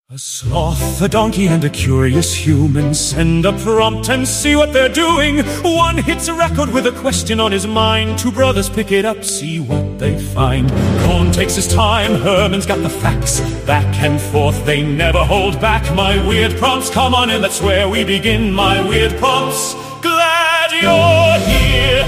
A sloth, a donkey, and a curious human send a prompt and see what they're doing. One hits a record with a question on his mind. Two brothers pick it up, see what they find. Cohn takes his time, Herman's got the facts. Back and forth, they never hold back. My weird prompts, come on in, that's where we begin. My weird prompts, glad you're here.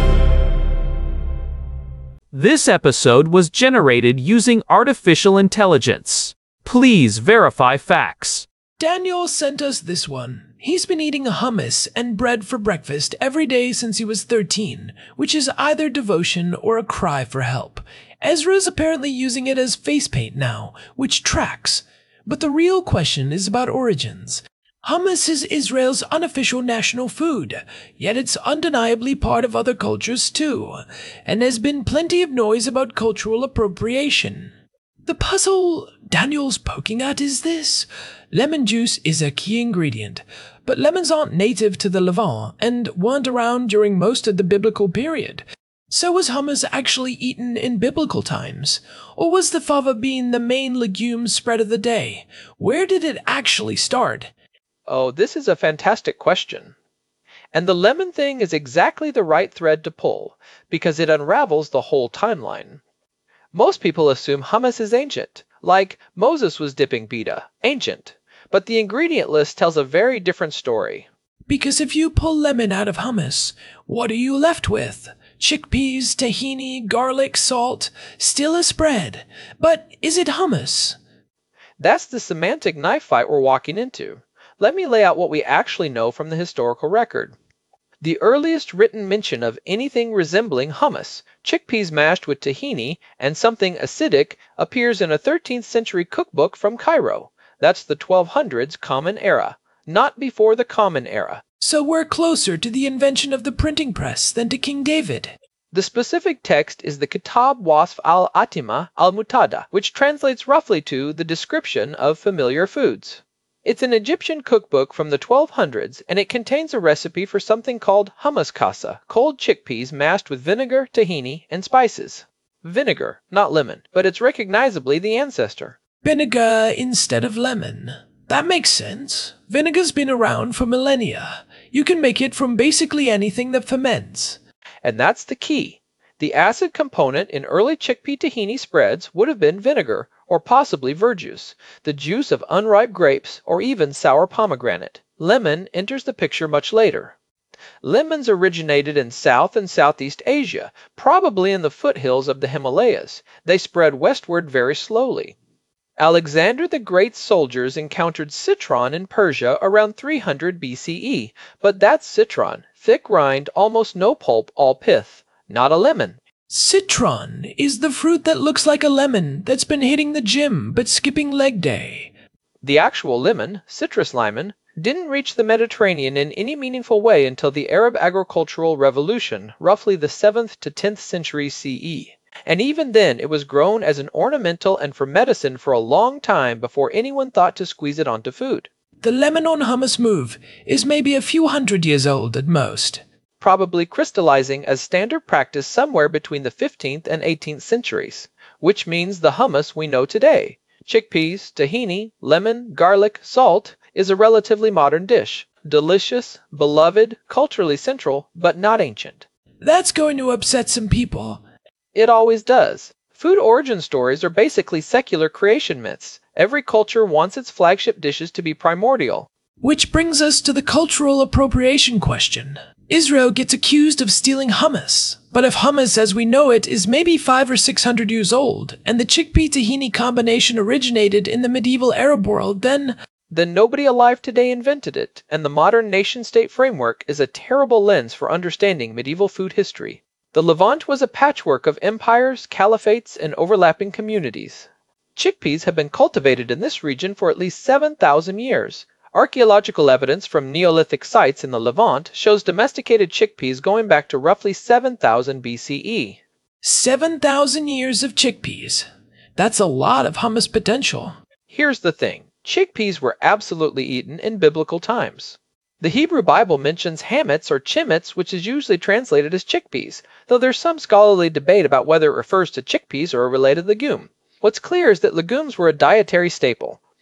This episode was generated using artificial intelligence. Please verify facts. Daniel sent us this one. He's been eating hummus and bread for breakfast every day since he was 13, which is either devotion or a cry for help. Ezra's apparently using it as face paint now, which tracks. But the real question is about origins. Hummus is Israel's unofficial national food, yet it's undeniably part of other cultures too, and there's been plenty of noise about cultural appropriation. The puzzle Daniel's poking at is this. Lemon juice is a key ingredient, but lemons aren't native to the Levant and weren't around during most of the biblical period. So was hummus actually eaten in biblical times? Or was the fava bean the main legume spread of the day? Where did it actually start? Oh, this is a fantastic question. And the lemon thing is exactly the right thread to pull, because it unravels the whole timeline. Most people assume hummus is ancient, like Moses was dipping pita, ancient. But the ingredient list tells a very different story. Because if you pull lemon out of hummus, what are you left with? Chickpeas, tahini, garlic, salt, still a spread. But is it hummus? That's the semantic knife fight we're walking into. Let me lay out what we actually know from the historical record. The earliest written mention of anything resembling hummus, chickpeas mashed with tahini, and something acidic appears in a 13th century cookbook from Cairo. That's the 1200s Common Era, not before the Common Era. So we're closer to the invention of the printing press than to King David. The specific text is the Kitab Wasf al-Atima al-Mutada, which translates roughly to the description of familiar foods. It's an Egyptian cookbook from the 1200s, and it contains a recipe for something called hummus kasa, cold chickpeas mashed with vinegar, tahini, and spices. Vinegar, not lemon, but it's recognizably the ancestor. Vinegar instead of lemon. That makes sense. Vinegar's been around for millennia. You can make it from basically anything that ferments. And that's the key. The acid component in early chickpea tahini spreads would have been vinegar, or possibly verjuice, the juice of unripe grapes, or even sour pomegranate. Lemon enters the picture much later. Lemons originated in South and Southeast Asia, probably in the foothills of the Himalayas. They spread westward very slowly. Alexander the Great's soldiers encountered citron in Persia around 300 BCE, but that's citron, thick rind, almost no pulp, all pith. Not a lemon. Citron is the fruit that looks like a lemon that's been hitting the gym but skipping leg day. The actual lemon, citrus limon, didn't reach the Mediterranean in any meaningful way until the Arab agricultural revolution, roughly the 7th to 10th century CE. And even then it was grown as an ornamental and for medicine for a long time before anyone thought to squeeze it onto food. The lemon on hummus move is maybe a few hundred years old at most. Probably crystallizing as standard practice somewhere between the 15th and 18th centuries, which means the hummus we know today, chickpeas, tahini, lemon, garlic, salt, is a relatively modern dish. Delicious, beloved, culturally central, but not ancient. That's going to upset some people. It always does. Food origin stories are basically secular creation myths. Every culture wants its flagship dishes to be primordial. Which brings us to the cultural appropriation question. Israel gets accused of stealing hummus, but if hummus as we know it is maybe 500 or 600 years old, and the chickpea-tahini combination originated in the medieval Arab world, then nobody alive today invented it, and the modern nation-state framework is a terrible lens for understanding medieval food history. The Levant was a patchwork of empires, caliphates, and overlapping communities. Chickpeas have been cultivated in this region for at least 7,000 years. Archaeological evidence from Neolithic sites in the Levant shows domesticated chickpeas going back to roughly 7,000 BCE. 7,000 years of chickpeas. That's a lot of hummus potential. Here's the thing. Chickpeas were absolutely eaten in biblical times. The Hebrew Bible mentions hametz or chimetz, which is usually translated as chickpeas, though there's some scholarly debate about whether it refers to chickpeas or a related legume. What's clear is that legumes were a dietary staple.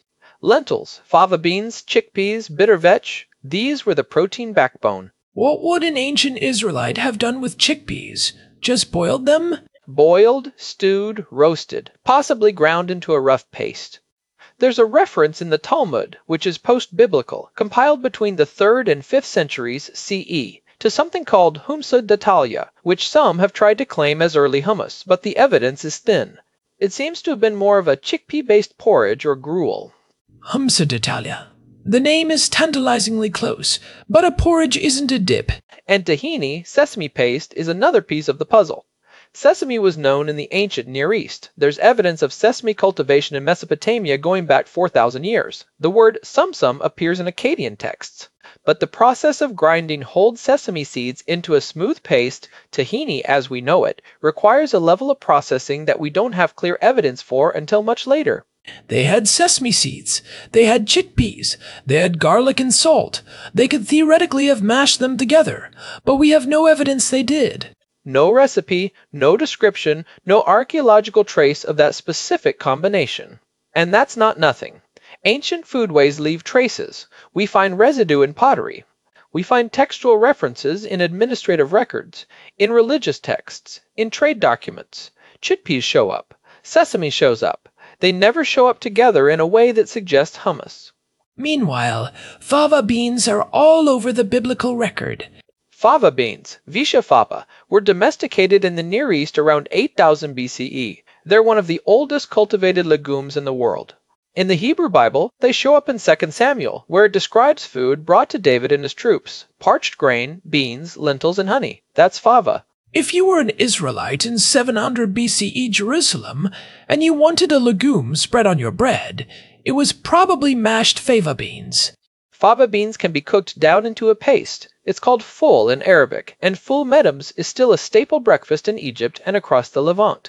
Lentils, fava beans, chickpeas, bitter vetch, these were the protein backbone. What would an ancient Israelite have done with chickpeas? Just boiled them? Boiled, stewed, roasted, possibly ground into a rough paste. There's a reference in the Talmud, which is post-biblical, compiled between the 3rd and 5th centuries CE, to something called humsa d'Italia, which some have tried to claim as early hummus, but the evidence is thin. It seems to have been more of a chickpea-based porridge or gruel. Humsa d'Italia. The name is tantalizingly close, but a porridge isn't a dip. And tahini, sesame paste, is another piece of the puzzle. Sesame was known in the ancient Near East. There's evidence of sesame cultivation in Mesopotamia going back 4,000 years. The word sumsum appears in Akkadian texts. But the process of grinding whole sesame seeds into a smooth paste, tahini as we know it, requires a level of processing that we don't have clear evidence for until much later. They had sesame seeds. They had chickpeas. They had garlic and salt. They could theoretically have mashed them together, but we have no evidence they did. No recipe, no description, no archaeological trace of that specific combination. And that's not nothing. Ancient foodways leave traces. We find residue in pottery. We find textual references in administrative records, in religious texts, in trade documents. Chickpeas show up. Sesame shows up. They never show up together in a way that suggests hummus. Meanwhile, fava beans are all over the biblical record. Fava beans, Visha fava, were domesticated in the Near East around 8000 BCE. They're one of the oldest cultivated legumes in the world. In the Hebrew Bible, they show up in 2 Samuel, where it describes food brought to David and his troops. Parched grain, beans, lentils, and honey. That's fava. If you were an Israelite in 700 BCE Jerusalem, and you wanted a legume spread on your bread, it was probably mashed fava beans. Fava beans can be cooked down into a paste. It's called ful in Arabic, and ful medams is still a staple breakfast in Egypt and across the Levant.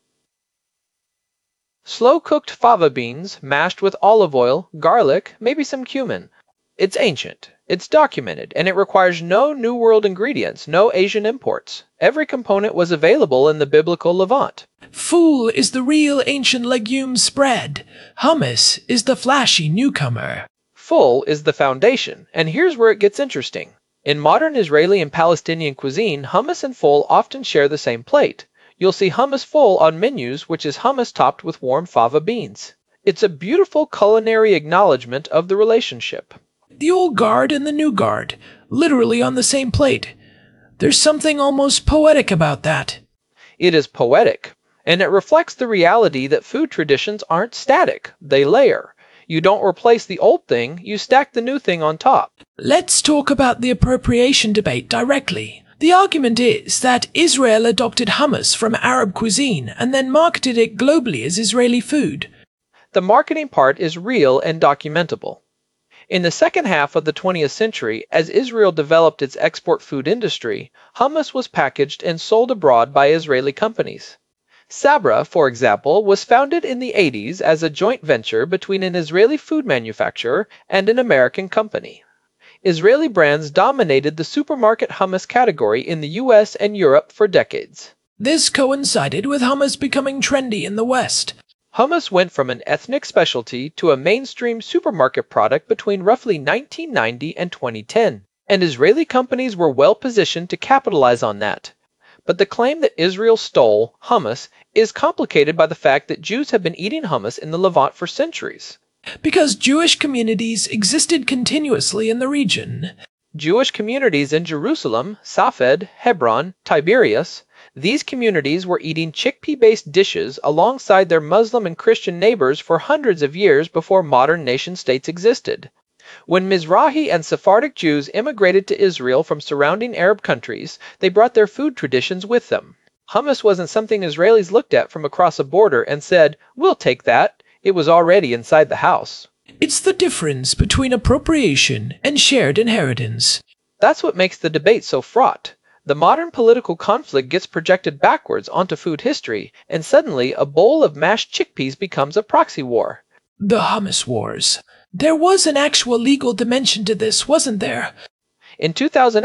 Slow-cooked fava beans, mashed with olive oil, garlic, maybe some cumin. It's ancient, it's documented, and it requires no New World ingredients, no Asian imports. Every component was available in the biblical Levant. Ful is the real ancient legume spread. Hummus is the flashy newcomer. Ful is the foundation, and here's where it gets interesting. In modern Israeli and Palestinian cuisine, hummus and ful often share the same plate. You'll see hummus ful on menus, which is hummus topped with warm fava beans. It's a beautiful culinary acknowledgement of the relationship. The old guard and the new guard, literally on the same plate. There's something almost poetic about that. It is poetic, and it reflects the reality that food traditions aren't static, they layer. You don't replace the old thing, you stack the new thing on top. Let's talk about the appropriation debate directly. The argument is that Israel adopted hummus from Arab cuisine and then marketed it globally as Israeli food. The marketing part is real and documentable. In the second half of the 20th century, as Israel developed its export food industry, hummus was packaged and sold abroad by Israeli companies. Sabra, for example, was founded in the 80s as a joint venture between an Israeli food manufacturer and an American company. Israeli brands dominated the supermarket hummus category in the US and Europe for decades. This coincided with hummus becoming trendy in the West. Hummus went from an ethnic specialty to a mainstream supermarket product between roughly 1990 and 2010, and Israeli companies were well positioned to capitalize on that. But the claim that Israel stole hummus is complicated by the fact that Jews have been eating hummus in the Levant for centuries. Because Jewish communities existed continuously in the region. Jewish communities in Jerusalem, Safed, Hebron, Tiberias, these communities were eating chickpea-based dishes alongside their Muslim and Christian neighbors for hundreds of years before modern nation-states existed. When Mizrahi and Sephardic Jews immigrated to Israel from surrounding Arab countries, they brought their food traditions with them. Hummus wasn't something Israelis looked at from across a border and said, "We'll take that." It was already inside the house. It's the difference between appropriation and shared inheritance. That's what makes the debate so fraught. The modern political conflict gets projected backwards onto food history, and suddenly a bowl of mashed chickpeas becomes a proxy war. The hummus wars. There was an actual legal dimension to this, wasn't there? In 2008,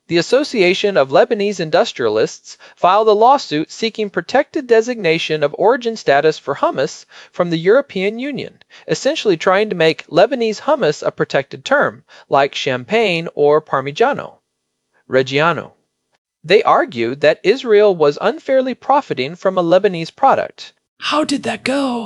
The Association of Lebanese Industrialists filed a lawsuit seeking protected designation of origin status for hummus from the European Union, essentially trying to make Lebanese hummus a protected term, like champagne or Parmigiano Reggiano. They argued that Israel was unfairly profiting from a Lebanese product. How did that go?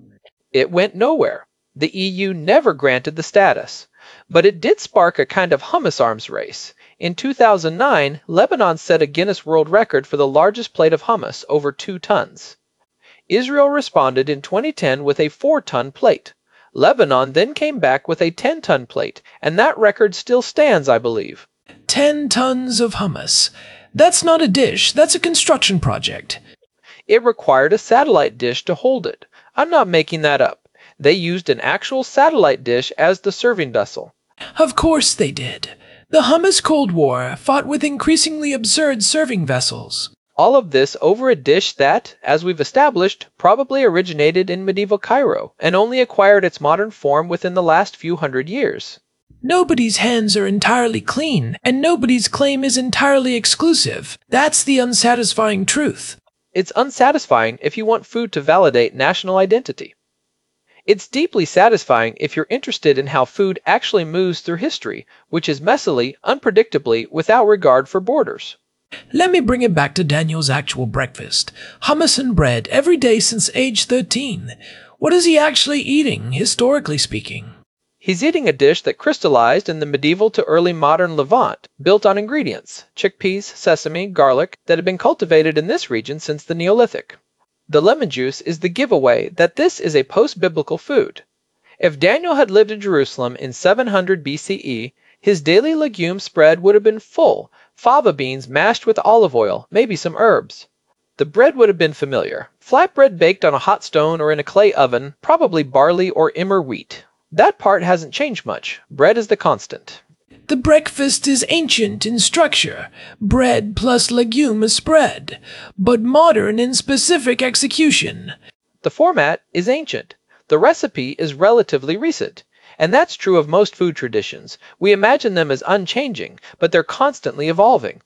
It went nowhere. The EU never granted the status. But it did spark a kind of hummus arms race. In 2009, Lebanon set a Guinness World Record for the largest plate of hummus, over 2 tons. Israel responded in 2010 with a 4-ton plate. Lebanon then came back with a 10-ton plate, and that record still stands, I believe. 10 tons of hummus. That's not a dish, that's a construction project. It required a satellite dish to hold it. I'm not making that up. They used an actual satellite dish as the serving vessel. Of course they did. The Hummus Cold War fought with increasingly absurd serving vessels. All of this over a dish that, as we've established, probably originated in medieval Cairo and only acquired its modern form within the last few hundred years. Nobody's hands are entirely clean, and nobody's claim is entirely exclusive. That's the unsatisfying truth. It's unsatisfying if you want food to validate national identity. It's deeply satisfying if you're interested in how food actually moves through history, which is messily, unpredictably, without regard for borders. Let me bring it back to Daniel's actual breakfast. Hummus and bread every day since age 13. What is he actually eating, historically speaking? He's eating a dish that crystallized in the medieval to early modern Levant, built on ingredients, chickpeas, sesame, garlic, that had been cultivated in this region since the Neolithic. The lemon juice is the giveaway that this is a post-biblical food. If Daniel had lived in Jerusalem in 700 BCE, his daily legume spread would have been full, fava beans mashed with olive oil, maybe some herbs. The bread would have been familiar. Flatbread baked on a hot stone or in a clay oven, probably barley or immer wheat. That part hasn't changed much. Bread is the constant. The breakfast is ancient in structure, bread plus legume spread, but modern in specific execution. The format is ancient. The recipe is relatively recent. And that's true of most food traditions. We imagine them as unchanging, but they're constantly evolving.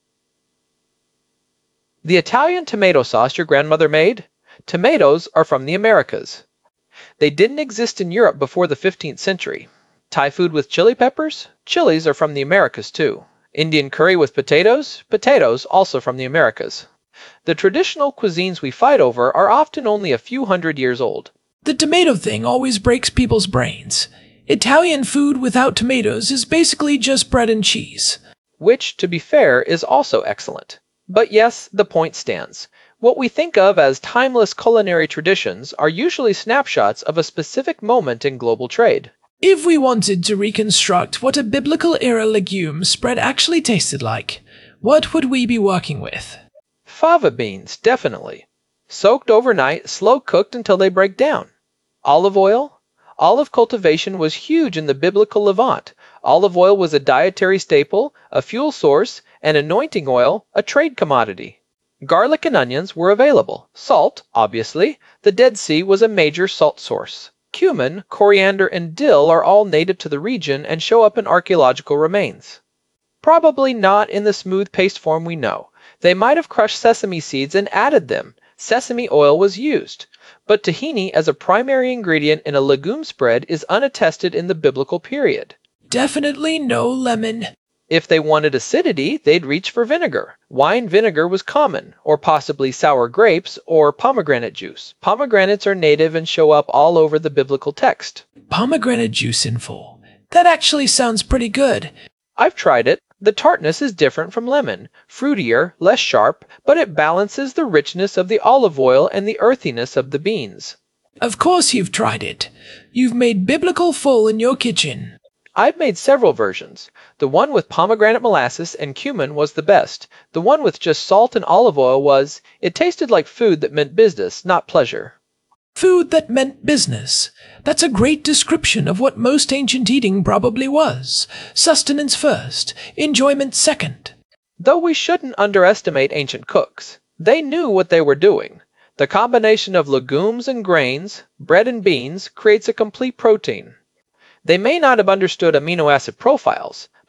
The Italian tomato sauce your grandmother made? Tomatoes are from the Americas. They didn't exist in Europe before the 15th century. Thai food with chili peppers? Chilies are from the Americas too. Indian curry with potatoes? Potatoes also from the Americas. The traditional cuisines we fight over are often only a few hundred years old. The tomato thing always breaks people's brains. Italian food without tomatoes is basically just bread and cheese. Which, to be fair, is also excellent. But yes, the point stands. What we think of as timeless culinary traditions are usually snapshots of a specific moment in global trade. If we wanted to reconstruct what a biblical-era legume spread actually tasted like, what would we be working with? Fava beans, definitely. Soaked overnight, slow-cooked until they break down. Olive oil? Olive cultivation was huge in the biblical Levant. Olive oil was a dietary staple, a fuel source, and anointing oil, a trade commodity. Garlic and onions were available. Salt, obviously. The Dead Sea was a major salt source. Cumin, coriander, and dill are all native to the region and show up in archaeological remains. Probably not in the smooth paste form we know. They might have crushed sesame seeds and added them. Sesame oil was used. But tahini as a primary ingredient in a legume spread is unattested in the biblical period. Definitely no lemon. If they wanted acidity, they'd reach for vinegar. Wine vinegar was common, or possibly sour grapes, or pomegranate juice. Pomegranates are native and show up all over the biblical text. Pomegranate juice in full. That actually sounds pretty good. I've tried it. The tartness is different from lemon, fruitier, less sharp, but it balances the richness of the olive oil and the earthiness of the beans. Of course you've tried it. You've made biblical full in your kitchen. I've made several versions. The one with pomegranate molasses and cumin was the best. The one with just salt and olive oil it tasted like food that meant business, not pleasure. Food that meant business. That's a great description of what most ancient eating probably was. Sustenance first, enjoyment second. Though we shouldn't underestimate ancient cooks. They knew what they were doing. The combination of legumes and grains, bread and beans, creates a complete protein. They may not have understood amino acid profiles,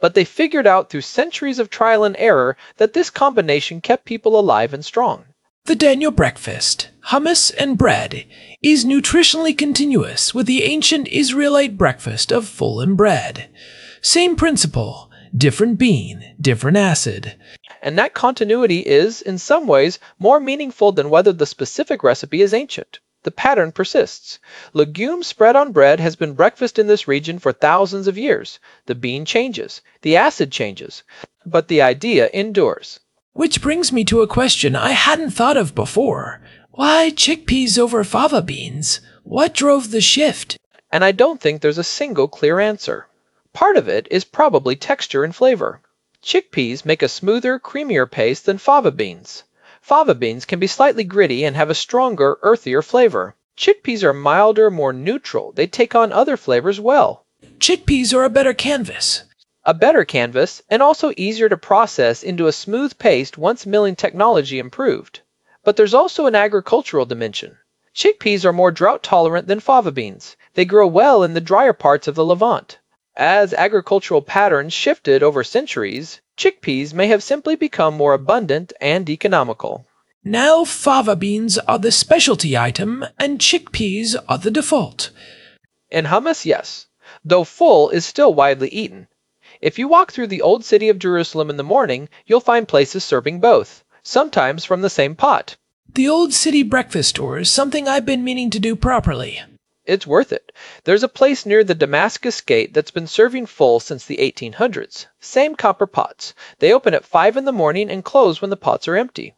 but they figured out through centuries of trial and error that this combination kept people alive and strong. The Daniel breakfast, hummus and bread, is nutritionally continuous with the ancient Israelite breakfast of fullen bread. Same principle, different bean, different acid. And that continuity is, in some ways, more meaningful than whether the specific recipe is ancient. The pattern persists. Legume spread on bread has been breakfast in this region for thousands of years. The bean changes, the acid changes, but the idea endures. Which brings me to a question I hadn't thought of before. Why chickpeas over fava beans? What drove the shift? And I don't think there's a single clear answer. Part of it is probably texture and flavor. Chickpeas make a smoother, creamier paste than fava beans. Fava beans can be slightly gritty and have a stronger, earthier flavor. Chickpeas are milder, more neutral. They take on other flavors well. Chickpeas are a better canvas. A better canvas, and also easier to process into a smooth paste once milling technology improved. But there's also an agricultural dimension. Chickpeas are more drought tolerant than fava beans. They grow well in the drier parts of the Levant. As agricultural patterns shifted over centuries, chickpeas may have simply become more abundant and economical. Now fava beans are the specialty item and chickpeas are the default. In hummus, yes, though full is still widely eaten. If you walk through the old city of Jerusalem in the morning, you'll find places serving both, sometimes from the same pot. The old city breakfast tour is something I've been meaning to do properly. It's worth it. There's a place near the Damascus Gate that's been serving full since the 1800s. Same copper pots. They open at 5 in the morning and close when the pots are empty.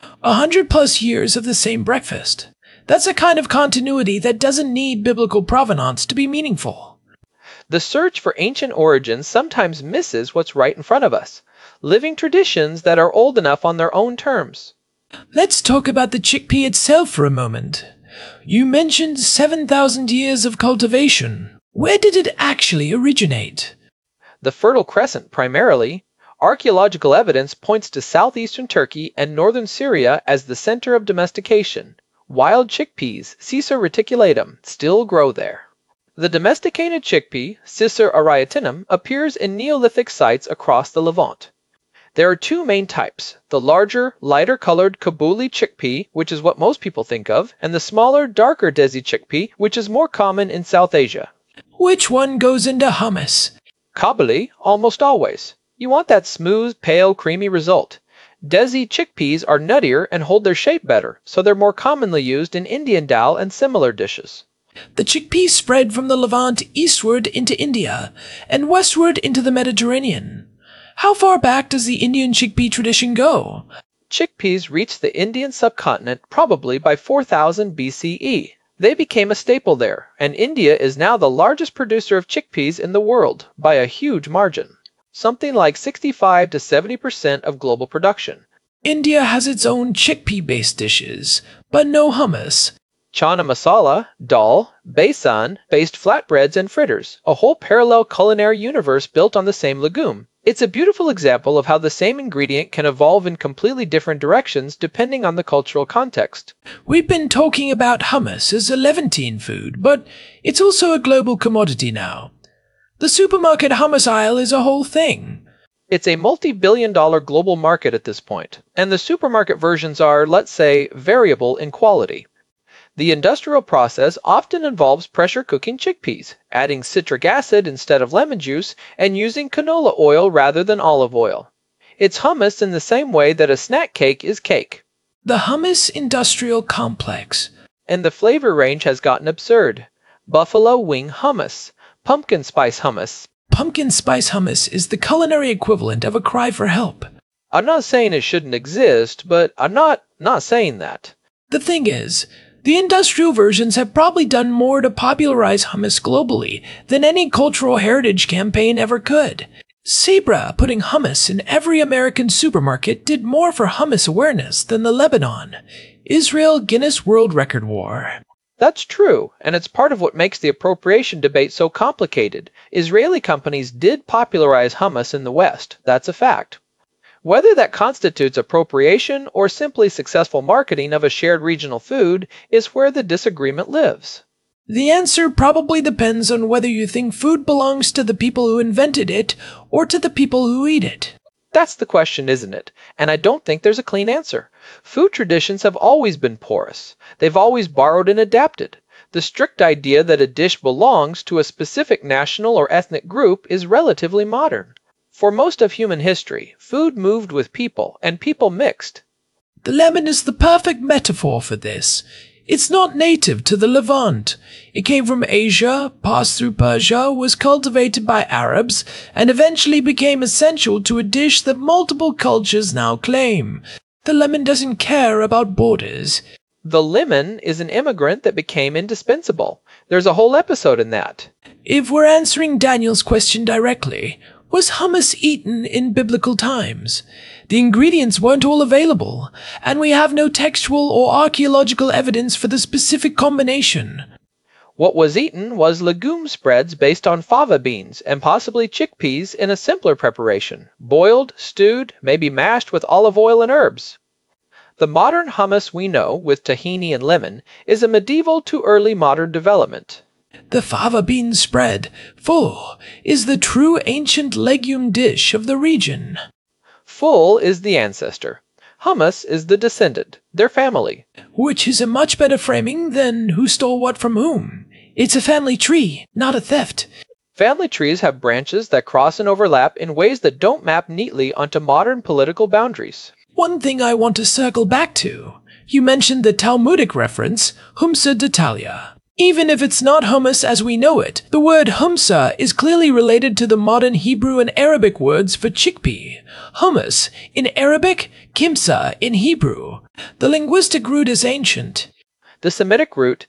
100+ years of the same breakfast. That's a kind of continuity that doesn't need biblical provenance to be meaningful. The search for ancient origins sometimes misses what's right in front of us, living traditions that are old enough on their own terms. Let's talk about the chickpea itself for a moment. You mentioned 7,000 years of cultivation. Where did it actually originate? The Fertile Crescent primarily. Archaeological evidence points to southeastern Turkey and northern Syria as the center of domestication. Wild chickpeas, Cicer reticulatum, still grow there. The domesticated chickpea, Cicer arietinum, appears in Neolithic sites across the Levant. There are two main types, the larger, lighter-colored Kabuli chickpea, which is what most people think of, and the smaller, darker Desi chickpea, which is more common in South Asia. Which one goes into hummus? Kabuli, almost always. You want that smooth, pale, creamy result. Desi chickpeas are nuttier and hold their shape better, so they're more commonly used in Indian dal and similar dishes. The chickpeas spread from the Levant eastward into India and westward into the Mediterranean. How far back does the Indian chickpea tradition go? Chickpeas reached the Indian subcontinent probably by 4000 BCE. They became a staple there, and India is now the largest producer of chickpeas in the world by a huge margin. Something like 65 to 70% of global production. India has its own chickpea-based dishes, but no hummus. Chana masala, dal, besan-based flatbreads and fritters, a whole parallel culinary universe built on the same legume. It's a beautiful example of how the same ingredient can evolve in completely different directions depending on the cultural context. We've been talking about hummus as a Levantine food, but it's also a global commodity now. The supermarket hummus aisle is a whole thing. It's a multi-billion-dollar global market at this point, and the supermarket versions are, let's say, variable in quality. The industrial process often involves pressure cooking chickpeas, adding citric acid instead of lemon juice, and using canola oil rather than olive oil. It's hummus in the same way that a snack cake is cake. The hummus industrial complex. And the flavor range has gotten absurd. Buffalo wing hummus, pumpkin spice hummus. Pumpkin spice hummus is the culinary equivalent of a cry for help. I'm not saying it shouldn't exist, but I'm not saying that. The thing is, the industrial versions have probably done more to popularize hummus globally than any cultural heritage campaign ever could. Sabra putting hummus in every American supermarket did more for hummus awareness than the Lebanon, Israel Guinness World Record War. That's true, and it's part of what makes the appropriation debate so complicated. Israeli companies did popularize hummus in the West, that's a fact. Whether that constitutes appropriation or simply successful marketing of a shared regional food is where the disagreement lives. The answer probably depends on whether you think food belongs to the people who invented it or to the people who eat it. That's the question, isn't it? And I don't think there's a clean answer. Food traditions have always been porous. They've always borrowed and adapted. The strict idea that a dish belongs to a specific national or ethnic group is relatively modern. For most of human history, food moved with people, and people mixed. The lemon is the perfect metaphor for this. It's not native to the Levant. It came from Asia, passed through Persia, was cultivated by Arabs, and eventually became essential to a dish that multiple cultures now claim. The lemon doesn't care about borders. The lemon is an immigrant that became indispensable. There's a whole episode in that. If we're answering Daniel's question directly, was hummus eaten in biblical times? The ingredients weren't all available, and we have no textual or archaeological evidence for the specific combination. What was eaten was legume spreads based on fava beans and possibly chickpeas in a simpler preparation, boiled, stewed, maybe mashed with olive oil and herbs. The modern hummus we know, with tahini and lemon, is a medieval to early modern development. The fava bean spread, full, is the true ancient legume dish of the region. Full is the ancestor. Hummus is the descendant, their family. Which is a much better framing than who stole what from whom. It's a family tree, not a theft. Family trees have branches that cross and overlap in ways that don't map neatly onto modern political boundaries. One thing I want to circle back to. You mentioned the Talmudic reference, Humsa d'Italia. Even if it's not hummus as we know it, the word humsa is clearly related to the modern Hebrew and Arabic words for chickpea. Hummus in Arabic, kimsa in Hebrew. The linguistic root is ancient. The Semitic root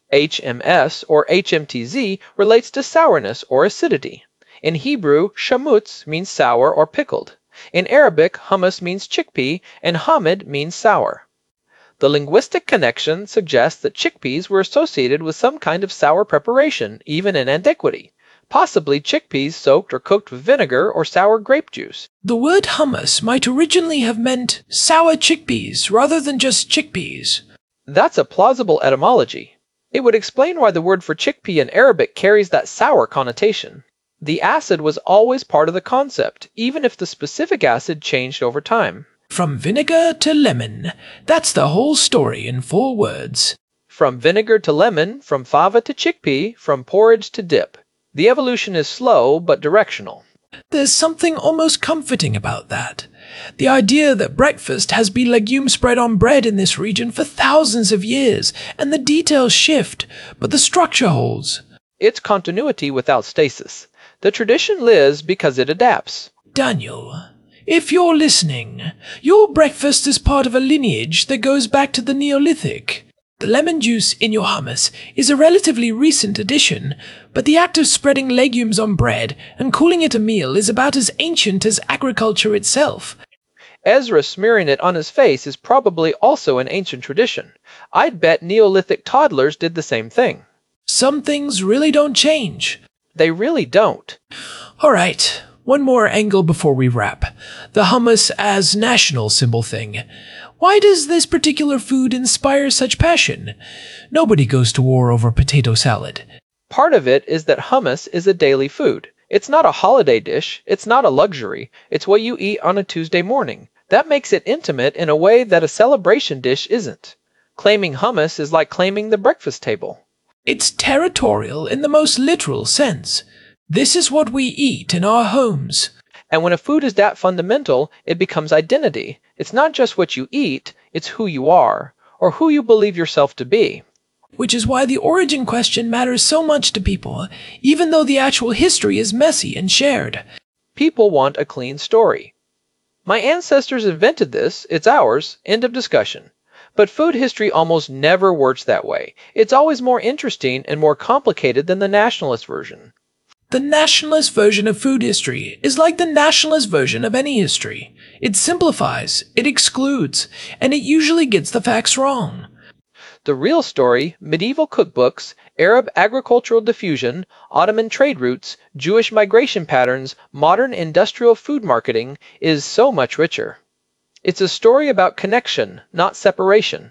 HMS or HMTZ relates to sourness or acidity. In Hebrew, shamutz means sour or pickled. In Arabic, hummus means chickpea and hamid means sour. The linguistic connection suggests that chickpeas were associated with some kind of sour preparation, even in antiquity, possibly chickpeas soaked or cooked with vinegar or sour grape juice. The word hummus might originally have meant sour chickpeas rather than just chickpeas. That's a plausible etymology. It would explain why the word for chickpea in Arabic carries that sour connotation. The acid was always part of the concept, even if the specific acid changed over time. From vinegar to lemon. That's the whole story in 4 words. From vinegar to lemon, from fava to chickpea, from porridge to dip. The evolution is slow but directional. There's something almost comforting about that. The idea that breakfast has been legume spread on bread in this region for thousands of years, and the details shift, but the structure holds. It's continuity without stasis. The tradition lives because it adapts. Daniel, if you're listening, your breakfast is part of a lineage that goes back to the Neolithic. The lemon juice in your hummus is a relatively recent addition, but the act of spreading legumes on bread and calling it a meal is about as ancient as agriculture itself. Ezra smearing it on his face is probably also an ancient tradition. I'd bet Neolithic toddlers did the same thing. Some things really don't change. They really don't. All right, one more angle before we wrap. The hummus as national symbol thing. Why does this particular food inspire such passion? Nobody goes to war over potato salad. Part of it is that hummus is a daily food. It's not a holiday dish. It's not a luxury. It's what you eat on a Tuesday morning. That makes it intimate in a way that a celebration dish isn't. Claiming hummus is like claiming the breakfast table. It's territorial in the most literal sense. This is what we eat in our homes. And when a food is that fundamental, it becomes identity. It's not just what you eat, it's who you are, or who you believe yourself to be. Which is why the origin question matters so much to people, even though the actual history is messy and shared. People want a clean story. My ancestors invented this, it's ours, end of discussion. But food history almost never works that way. It's always more interesting and more complicated than the nationalist version. The nationalist version of food history is like the nationalist version of any history. It simplifies, it excludes, and it usually gets the facts wrong. The real story, medieval cookbooks, Arab agricultural diffusion, Ottoman trade routes, Jewish migration patterns, modern industrial food marketing, is so much richer. It's a story about connection, not separation.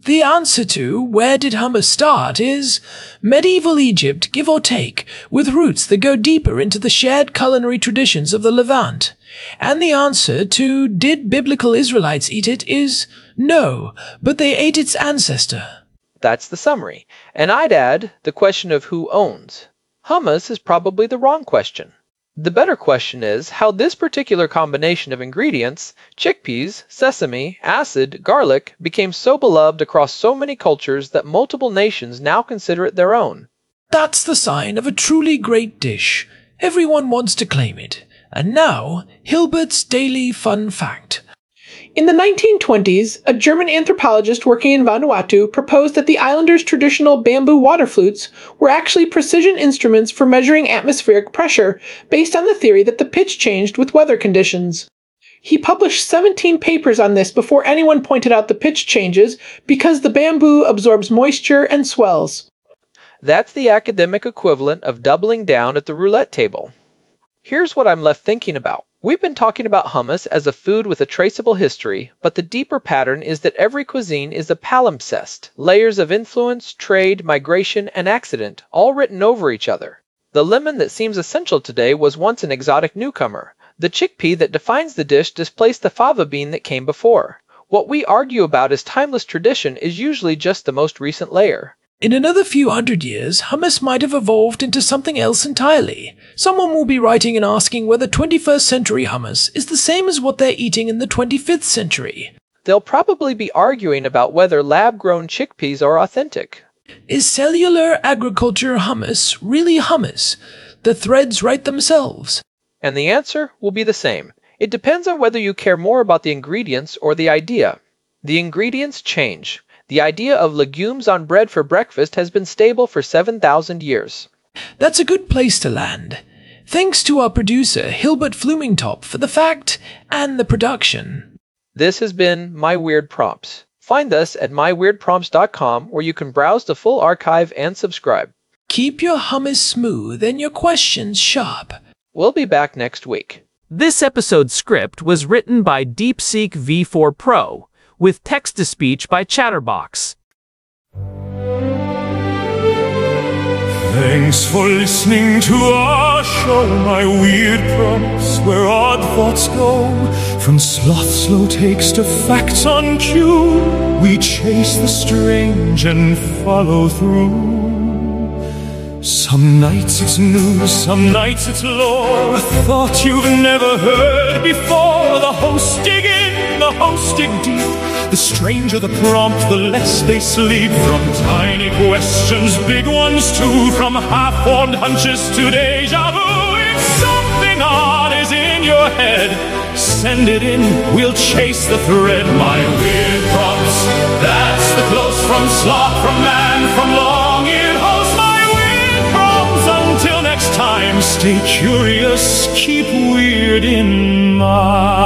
The answer to where did hummus start is medieval Egypt, give or take, with roots that go deeper into the shared culinary traditions of the Levant. And the answer to did biblical Israelites eat it is no, but they ate its ancestor. That's the summary. And I'd add the question of who owns. Hummus is probably the wrong question. The better question is how this particular combination of ingredients, chickpeas, sesame, acid, garlic, became so beloved across so many cultures that multiple nations now consider it their own. That's the sign of a truly great dish. Everyone wants to claim it. And now, Hilbert's Daily Fun Fact. In the 1920s, a German anthropologist working in Vanuatu proposed that the islanders' traditional bamboo water flutes were actually precision instruments for measuring atmospheric pressure, based on the theory that the pitch changed with weather conditions. He published 17 papers on this before anyone pointed out the pitch changes, because the bamboo absorbs moisture and swells. That's the academic equivalent of doubling down at the roulette table. Here's what I'm left thinking about. We've been talking about hummus as a food with a traceable history, but the deeper pattern is that every cuisine is a palimpsest, layers of influence, trade, migration, and accident, all written over each other. The lemon that seems essential today was once an exotic newcomer. The chickpea that defines the dish displaced the fava bean that came before. What we argue about as timeless tradition is usually just the most recent layer. In another few hundred years, hummus might have evolved into something else entirely. Someone will be writing and asking whether 21st century hummus is the same as what they're eating in the 25th century. They'll probably be arguing about whether lab-grown chickpeas are authentic. Is cellular agriculture hummus really hummus? The threads write themselves. And the answer will be the same. It depends on whether you care more about the ingredients or the idea. The ingredients change. The idea of legumes on bread for breakfast has been stable for 7,000 years. That's a good place to land. Thanks to our producer, Hilbert Flumingtop, for the fact and the production. This has been My Weird Prompts. Find us at myweirdprompts.com, where you can browse the full archive and subscribe. Keep your hummus smooth and your questions sharp. We'll be back next week. This episode's script was written by DeepSeek V4 Pro, with text-to-speech by Chatterbox. Thanks for listening to our show, My Weird Prompts, where odd thoughts go. From sloth slow takes to facts on cue, we chase the strange and follow through. Some nights it's news, some nights it's lore, a thought you've never heard before. The hosts dig in, the hosts dig deep. The stranger the prompt, the less they sleep. From tiny questions, big ones too, from half-formed hunches to deja vu. If something odd is in your head, send it in, we'll chase the thread. My Weird Prompts, that's the close from sloth, from man, from long-eared host. My Weird Prompts, until next time, stay curious, keep weird in mind.